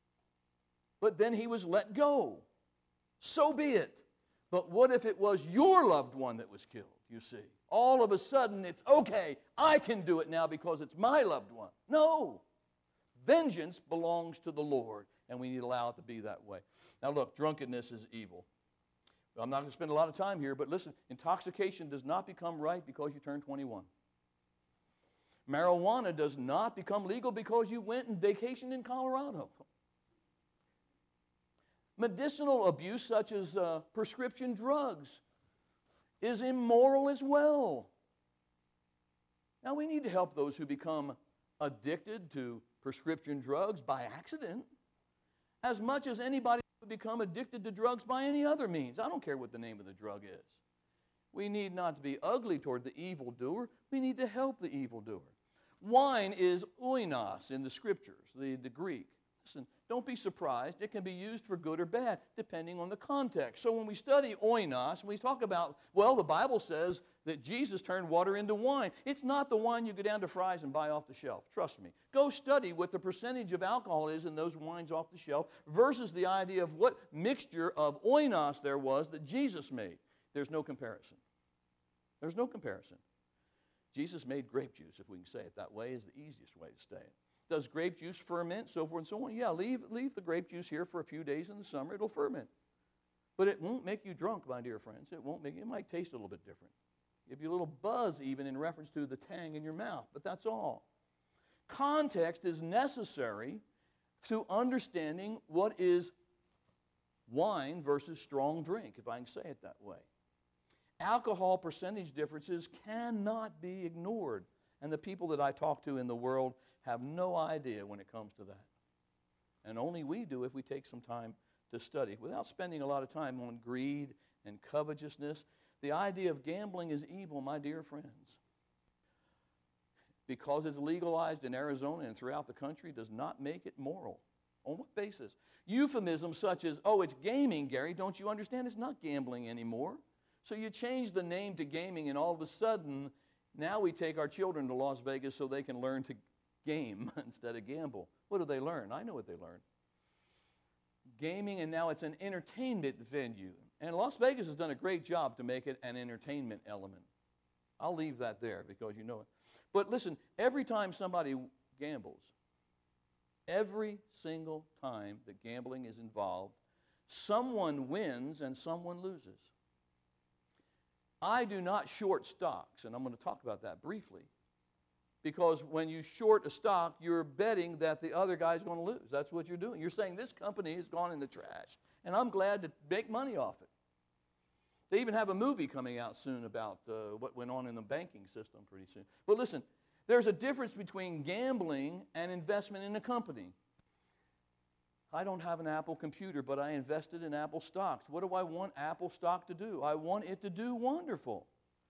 Speaker 1: But then he was let go. So be it. But what if it was your loved one that was killed, you see? All of a sudden it's, okay, I can do it now because it's my loved one. No. Vengeance belongs to the Lord, and we need to allow it to be that way. Now look, drunkenness is evil. I'm not going to spend a lot of time here, but listen, intoxication does not become right because you turn twenty-one. Marijuana does not become legal because you went and vacationed in Colorado. Medicinal abuse, such as uh, prescription drugs, is immoral as well. Now, we need to help those who become addicted to prescription drugs by accident as much as anybody would become addicted to drugs by any other means. I don't care what the name of the drug is. We need not to be ugly toward the evildoer. We need to help the evildoer. Wine is oinos in the Scriptures, the, the Greek. Listen, don't be surprised. It can be used for good or bad, depending on the context. So when we study oinos, we talk about, well, the Bible says that Jesus turned water into wine. It's not the wine you go down to Fry's and buy off the shelf. Trust me. Go study what the percentage of alcohol is in those wines off the shelf versus the idea of what mixture of oinos there was that Jesus made. There's no comparison. There's no comparison. Jesus made grape juice, if we can say it that way, is the easiest way to say it. Does grape juice ferment, so forth and so on? Yeah, leave, leave the grape juice here for a few days in the summer. It'll ferment. But it won't make you drunk, my dear friends. It won't make, it might taste a little bit different. Give you a little buzz even in reference to the tang in your mouth, but that's all. Context is necessary to understanding what is wine versus strong drink, if I can say it that way. Alcohol percentage differences cannot be ignored. And the people that I talk to in the world have no idea when it comes to that. And only we do if we take some time to study. Without spending a lot of time on greed and covetousness, the idea of gambling is evil, my dear friends. Because it's legalized in Arizona and throughout the country does not make it moral. On what basis? Euphemisms such as, oh, it's gaming, Gary. Don't you understand? It's not gambling anymore. So you change the name to gaming, and all of a sudden, now we take our children to Las Vegas so they can learn to game instead of gamble. What do they learn? I know what they learn. Gaming, and now it's an entertainment venue. And Las Vegas has done a great job to make it an entertainment element. I'll leave that there because you know it. But listen, every time somebody gambles, every single time that gambling is involved, someone wins and someone loses. I do not short stocks, and I'm going to talk about that briefly. Because when you short a stock, you're betting that the other guy's going to lose. That's what you're doing. You're saying this company has gone in the trash, and I'm glad to make money off it. They even have a movie coming out soon about uh, what went on in the banking system pretty soon. But listen, there's a difference between gambling and investment in a company. I don't have an Apple computer, but I invested in Apple stocks. What do I want Apple stock to do? I want it to do wonderful.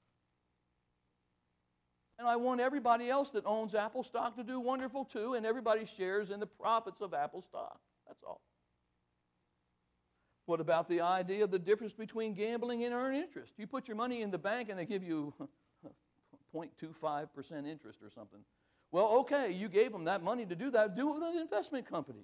Speaker 1: And I want everybody else that owns Apple stock to do wonderful too, and everybody shares in the profits of Apple stock. That's all. What about the idea of the difference between gambling and earned interest? You put your money in the bank and they give you zero point two five percent interest or something. Well, okay, you gave them that money to do that. Do it with an investment company.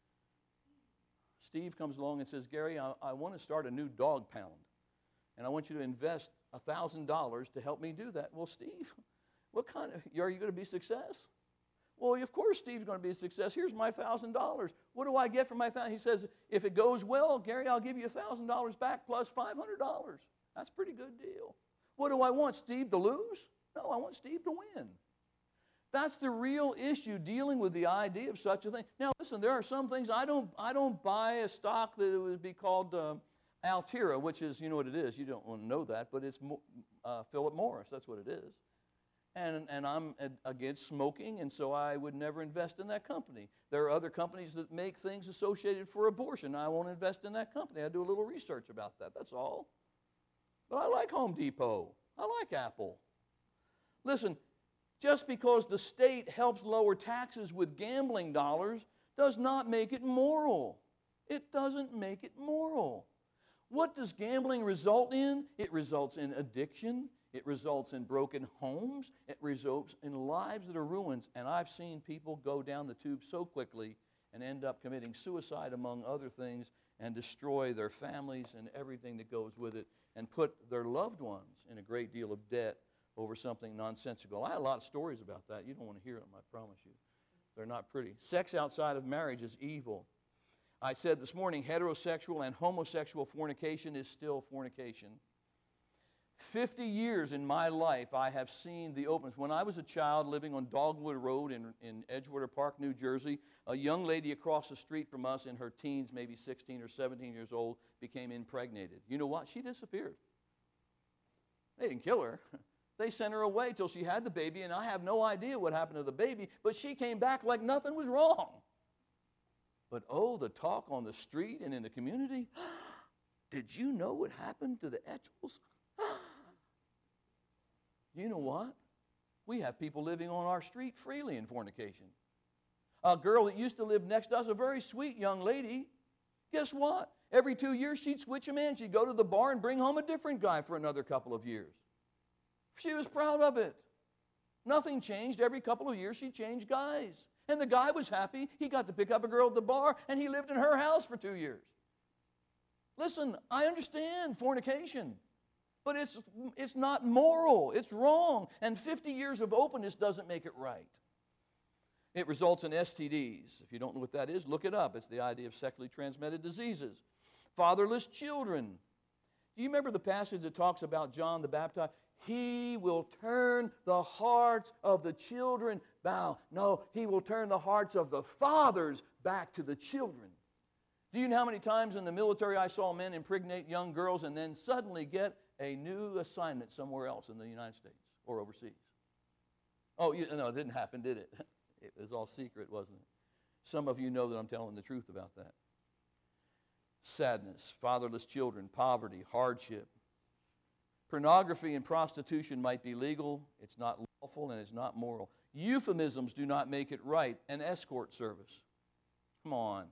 Speaker 1: Steve comes along and says, Gary, I, I want to start a new dog pound, and I want you to invest one thousand dollars to help me do that. Well, Steve, what kind of, are you going to be a success? Well, of course Steve's going to be a success. Here's my one thousand dollars. What do I get for my one thousand dollars? He says, if it goes well, Gary, I'll give you one thousand dollars back plus five hundred dollars. That's a pretty good deal. What do I want, Steve to lose? No, I want Steve to win. That's the real issue, dealing with the idea of such a thing. Now, listen, there are some things, I don't, I don't buy a stock that would be called uh, Altera, which is, you know what it is. You don't want to know that, but it's uh, Philip Morris. That's what it is. And, and I'm against smoking, and so I would never invest in that company. There are other companies that make things associated for abortion. I won't invest in that company. I do a little research about that. That's all. But I like Home Depot. I like Apple. Listen, just because the state helps lower taxes with gambling dollars does not make it moral. It doesn't make it moral. What does gambling result in? It results in addiction. It results in broken homes. It results in lives that are ruined. And I've seen people go down the tube so quickly and end up committing suicide, among other things, and destroy their families and everything that goes with it, and put their loved ones in a great deal of debt over something nonsensical. I had a lot of stories about that. You don't want to hear them, I promise you. They're not pretty. Sex outside of marriage is evil. I said this morning, heterosexual and homosexual fornication is still fornication. Fifty years in my life, I have seen the openness. When I was a child living on Dogwood Road in, in Edgewater Park, New Jersey, a young lady across the street from us in her teens, maybe sixteen or seventeen years old, became impregnated. You know what? She disappeared. They didn't kill her. They sent her away till she had the baby, and I have no idea what happened to the baby, but she came back like nothing was wrong. But oh, the talk on the street and in the community, did you know what happened to the Etchells? You know what? We have people living on our street freely in fornication. A girl that used to live next to us, a very sweet young lady, guess what? Every two years she'd switch a man. She'd go to the bar and bring home a different guy for another couple of years. She was proud of it. Nothing changed. Every couple of years she changed guys. And the guy was happy. He got to pick up a girl at the bar, and he lived in her house for two years. Listen, I understand fornication, but it's, it's not moral. It's wrong. And fifty years of openness doesn't make it right. It results in S T Ds. If you don't know what that is, look it up. It's the idea of sexually transmitted diseases. Fatherless children. Do you remember the passage that talks about John the Baptist? He will turn the hearts of the children bow. No, he will turn the hearts of the fathers back to the children. Do you know how many times in the military I saw men impregnate young girls and then suddenly get a new assignment somewhere else in the United States or overseas? Oh, you, no, it didn't happen, did it? It was all secret, wasn't it? Some of you know that I'm telling the truth about that. Sadness, fatherless children, poverty, hardship. Pornography and prostitution might be legal. It's not lawful and it's not moral. Euphemisms do not make it right. An escort service. Come on.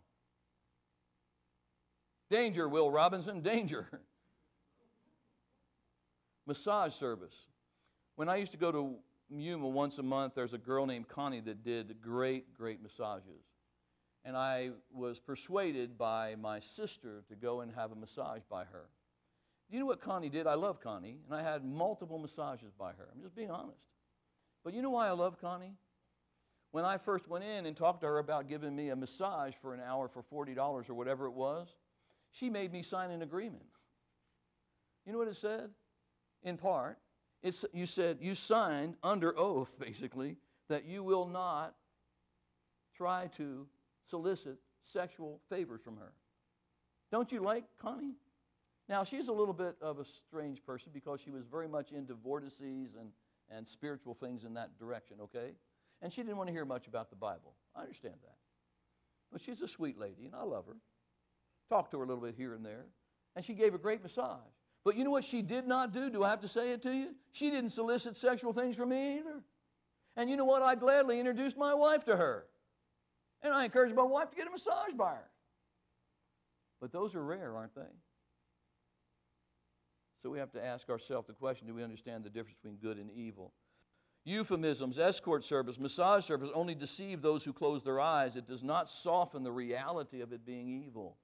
Speaker 1: Danger, Will Robinson, danger. Massage service. When I used to go to Yuma, once a month, there's a girl named Connie that did great, great massages. And I was persuaded by my sister to go and have a massage by her. You know what Connie did? I love Connie, and I had multiple massages by her. I'm just being honest. But you know why I love Connie? When I first went in and talked to her about giving me a massage for an hour for forty dollars or whatever it was, she made me sign an agreement. You know what it said? In part, it's, you said, you signed under oath, basically, that you will not try to solicit sexual favors from her. Don't you like Connie? Now, she's a little bit of a strange person because she was very much into vortices and, and spiritual things in that direction, okay? And she didn't want to hear much about the Bible. I understand that. But she's a sweet lady, and I love her. Talked to her a little bit here and there. And she gave a great massage. But you know what she did not do? Do I have to say it to you? She didn't solicit sexual things from me either. And you know what? I gladly introduced my wife to her. And I encouraged my wife to get a massage by her. But those are rare, aren't they? So we have to ask ourselves the question, do we understand the difference between good and evil? Euphemisms, escort service, massage service only deceive those who close their eyes. It does not soften the reality of it being evil.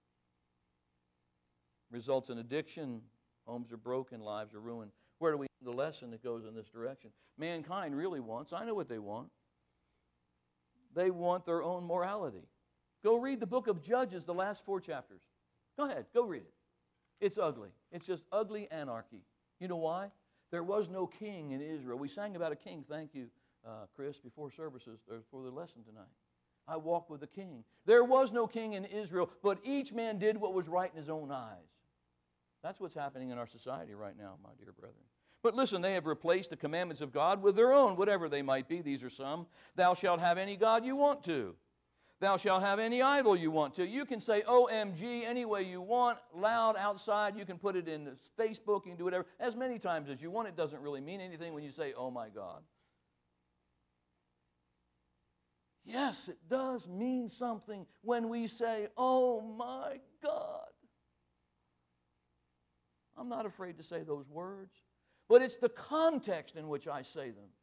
Speaker 1: Results in addiction, homes are broken, lives are ruined. Where do we end the lesson that goes in this direction? Mankind really wants, I know what they want. They want their own morality. Go read the book of Judges, the last four chapters. Go ahead, go read it. It's ugly. It's just ugly anarchy. You know why? There was no king in Israel. We sang about a king, thank you, uh, Chris, before services, or before the lesson tonight. I walk with a king. There was no king in Israel, but each man did what was right in his own eyes. That's what's happening in our society right now, my dear brethren. But listen, they have replaced the commandments of God with their own, whatever they might be. These are some. Thou shalt have any god you want to. Thou shalt have any idol you want to. You can say O M G any way you want, loud outside. You can put it in Facebook. You can do whatever. As many times as you want. It doesn't really mean anything when you say, oh my God. Yes, it does mean something when we say, oh my God. I'm not afraid to say those words. But it's the context in which I say them.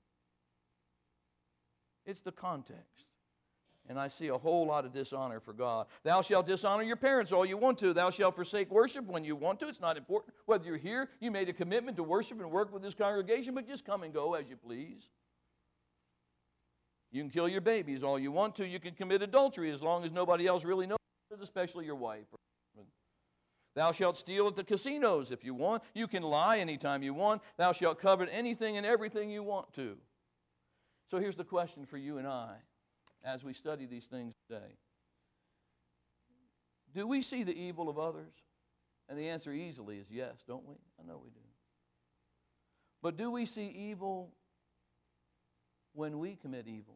Speaker 1: It's the context. And I see a whole lot of dishonor for God. Thou shalt dishonor your parents all you want to. Thou shalt forsake worship when you want to. It's not important whether you're here. You made a commitment to worship and work with this congregation, but just come and go as you please. You can kill your babies all you want to. You can commit adultery as long as nobody else really knows, especially your wife. Thou shalt steal at the casinos if you want. You can lie anytime you want. Thou shalt covet anything and everything you want to. So here's the question for you and I as we study these things today. Do we see the evil of others? And the answer easily is yes, don't we? I know we do. But do we see evil when we commit evil?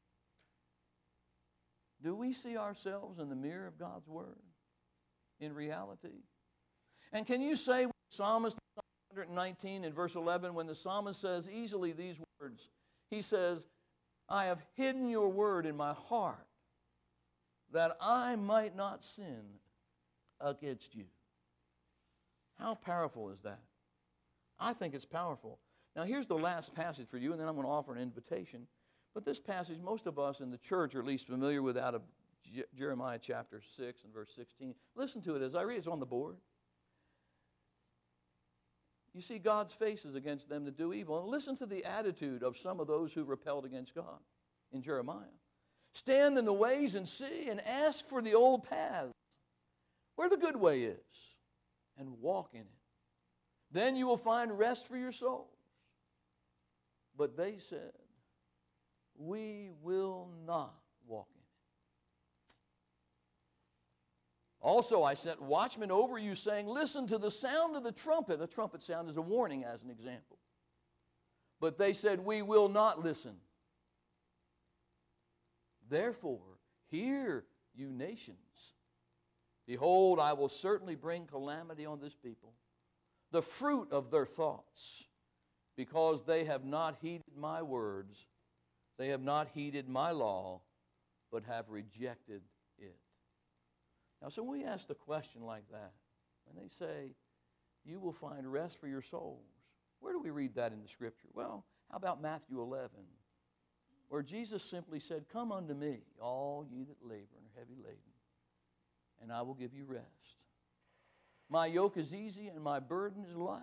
Speaker 1: Do we see ourselves in the mirror of God's Word in reality? And can you say with the psalmist in Psalm one nineteen in verse eleven, when the psalmist says easily these words, he says, I have hidden your word in my heart that I might not sin against you. How powerful is that? I think it's powerful. Now here's the last passage for you, and then I'm going to offer an invitation. But this passage, most of us in the church are at least familiar with, out of Je- Jeremiah chapter six and verse sixteen. Listen to it as I read. It's on the board. You see God's faces against them that do evil. And listen to the attitude of some of those who rebelled against God in Jeremiah. Stand in the ways and see, and ask for the old paths, where the good way is, and walk in it. Then you will find rest for your souls. But they said, we will not walk in it. Also, I set watchmen over you, saying, listen to the sound of the trumpet. A trumpet sound is a warning, as an example. But they said, we will not listen. Therefore, hear, you nations. Behold, I will certainly bring calamity on this people, the fruit of their thoughts, because they have not heeded my words. They have not heeded my law, but have rejected it. Now, so when we ask the question like that, and they say, you will find rest for your souls, where do we read that in the Scripture? Well, How about Matthew eleven, where Jesus simply said, "Come unto me, all ye that labor and are heavy laden, and I will give you rest. My yoke is easy and my burden is light,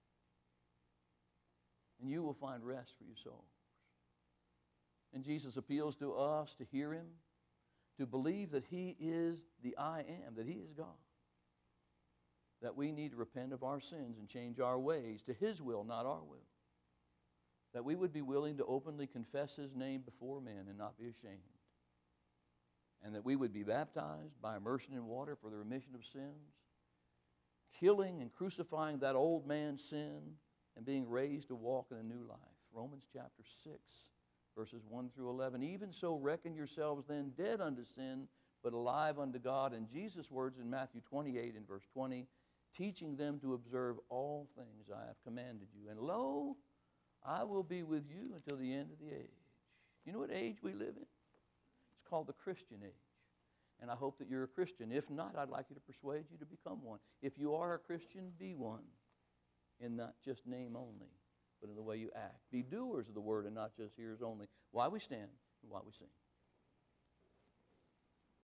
Speaker 1: and you will find rest for your souls." And Jesus appeals to us to hear him, to believe that he is the I am, that he is God, that we need to repent of our sins and change our ways to his will, not our will, that we would be willing to openly confess his name before men and not be ashamed, and that we would be baptized by immersion in water for the remission of sins, killing and crucifying that old man's sin and being raised to walk in a new life. Romans chapter six, verses one through eleven. Even so reckon yourselves then dead unto sin, but alive unto God. And Jesus' words in Matthew twenty-eight and verse twenty, teaching them to observe all things I have commanded you. And lo, I will be with you until the end of the age. You know what age we live in? It's called the Christian age. And I hope that you're a Christian. If not, I'd like you to persuade you to become one. If you are a Christian, be one. In not just name only, but in the way you act. Be doers of the word and not just hearers only. While we stand and while we sing.